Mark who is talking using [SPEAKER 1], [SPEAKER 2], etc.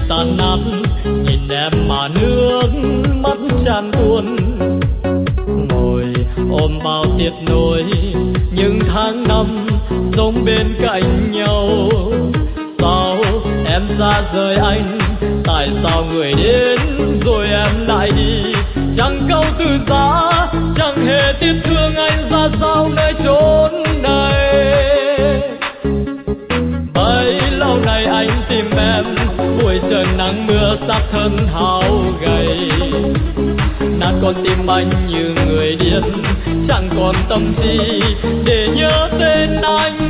[SPEAKER 1] tan nát, nhìn em mà nước mắt tràn tuôn. Ngồi ôm bao tiếc nuối những tháng năm sống bên cạnh nhau. Sao em ra rời anh, tại sao người đến rồi em lại đi? Chẳng câu từ giã, chẳng hề tiếc thương anh ra sao nơi chốn này. Bấy lâu nay anh tìm em, buổi trời nắng mưa xác thân hao gầy. Nát con tim anh như người điên, chẳng còn tâm gì để nhớ tên anh.